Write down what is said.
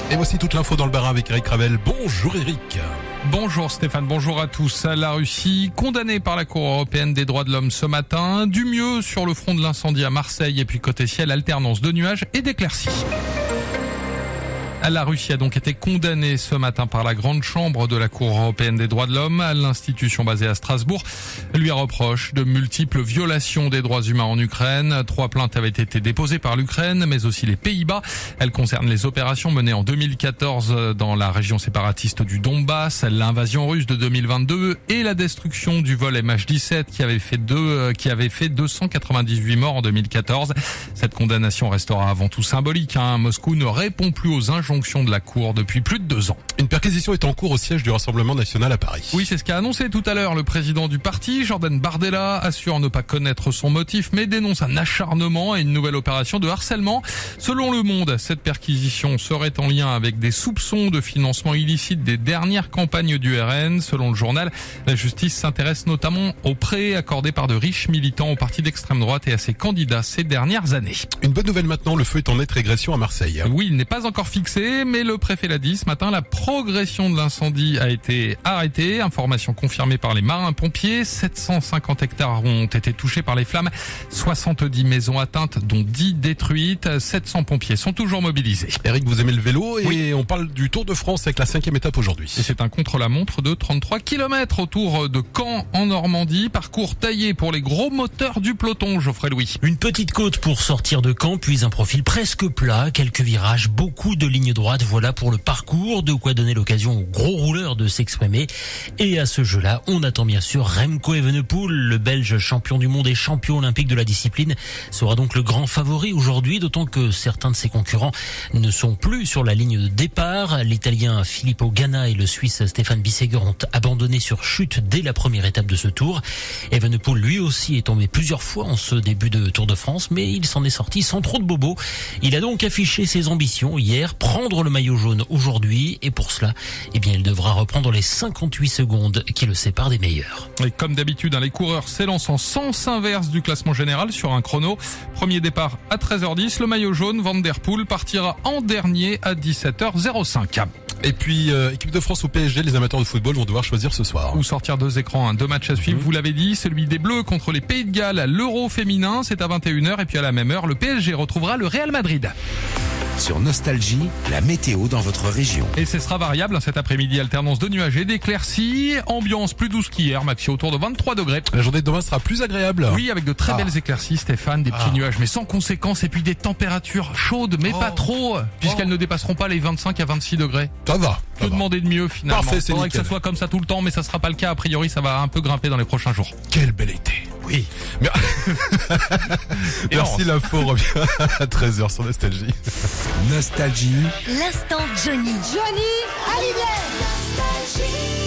Et voici toute l'info dans le Bas-Rhin avec Eric Ravel. Bonjour Eric. Bonjour Stéphane, bonjour à tous. La Russie, condamnée par la Cour européenne des droits de l'homme ce matin. Du mieux sur le front de l'incendie à Marseille et puis côté ciel, alternance de nuages et d'éclaircies. La Russie a donc été condamnée ce matin par la grande chambre de la Cour européenne des droits de l'homme. L'institution basée à Strasbourg lui reproche de multiples violations des droits humains en Ukraine. 3 plaintes avaient été déposées par l'Ukraine, mais aussi les Pays-Bas. Elles concernent les opérations menées en 2014 dans la région séparatiste du Donbass, l'invasion russe de 2022 et la destruction du vol MH17 qui avait fait 298 morts en 2014. Cette condamnation restera avant tout symbolique. Moscou ne répond plus aux injonctions de la Cour depuis plus de 2 ans. Une perquisition est en cours au siège du Rassemblement national à Paris. Oui, c'est ce qu'a annoncé tout à l'heure le président du parti, Jordan Bardella, assure ne pas connaître son motif, mais dénonce un acharnement et une nouvelle opération de harcèlement. Selon Le Monde, cette perquisition serait en lien avec des soupçons de financement illicite des dernières campagnes du RN. Selon le journal, la justice s'intéresse notamment aux prêts accordés par de riches militants au parti d'extrême droite et à ses candidats ces dernières années. Une bonne nouvelle maintenant, le feu est en nette régression à Marseille. Oui, il n'est pas encore fixé, mais le préfet l'a dit ce matin, la progression de l'incendie a été arrêtée. Information confirmée par les marins-pompiers. 750 hectares ont été touchés par les flammes. 70 maisons atteintes, dont 10 détruites. 700 pompiers sont toujours mobilisés. Eric, vous aimez le vélo et oui. On parle du Tour de France avec la 5e étape aujourd'hui. Et c'est un contre-la-montre de 33 km autour de Caen en Normandie. Parcours taillé pour les gros moteurs du peloton, Geoffrey Louis. Une petite côte pour sortir de Caen, puis un profil presque plat, quelques virages, beaucoup de lignes droites. Voilà pour le parcours, de quoi donner l'occasion aux gros rouleurs de s'exprimer. Et à ce jeu-là, on attend bien sûr Remco Evenepoel, le Belge champion du monde et champion olympique de la discipline, sera donc le grand favori aujourd'hui, d'autant que certains de ses concurrents ne sont plus sur la ligne de départ. L'Italien Filippo Ganna et le Suisse Stéphane Bissegger ont abandonné sur chute dès la première étape de ce tour. Evenepoel lui aussi est tombé plusieurs fois en ce début de Tour de France, mais il s'en est sorti sans trop de bobos. Il a donc affiché ses ambitions hier, prendre le maillot jaune aujourd'hui, et pour cela, il devra reprendre les 58 secondes qui le séparent des meilleurs. Et comme d'habitude, les coureurs s'élancent en sens inverse du classement général sur un chrono. Premier départ à 13h10, le maillot jaune, Van der Poel, partira en dernier à 17h05. Et puis, équipe de France au PSG, les amateurs de football vont devoir choisir ce soir. Ou sortir 2 écrans, 2 matchs à suivre, vous l'avez dit, celui des Bleus contre les Pays de Galles, l'Euro féminin, c'est à 21h, et puis à la même heure, le PSG retrouvera le Real Madrid. Sur Nostalgie, la météo dans votre région. Et ce sera variable cet après-midi, alternance de nuages et d'éclaircies, ambiance plus douce qu'hier, maxi autour de 23 degrés. La journée de demain sera plus agréable. Oui, avec de très belles éclaircies, Stéphane, des petits nuages, mais sans conséquence, et puis des températures chaudes, mais pas trop, puisqu'elles ne dépasseront pas les 25 à 26 degrés. Ça va. Que demander de mieux finalement? Parfait, c'est faudrait nickel. que ça soit comme ça tout le temps, mais ça sera pas le cas. A priori, ça va un peu grimper dans les prochains jours. Quel bel été. Oui. Merci, l'info revient à 13h sur Nostalgie. Nostalgie. L'instant Johnny. Johnny Hallyday.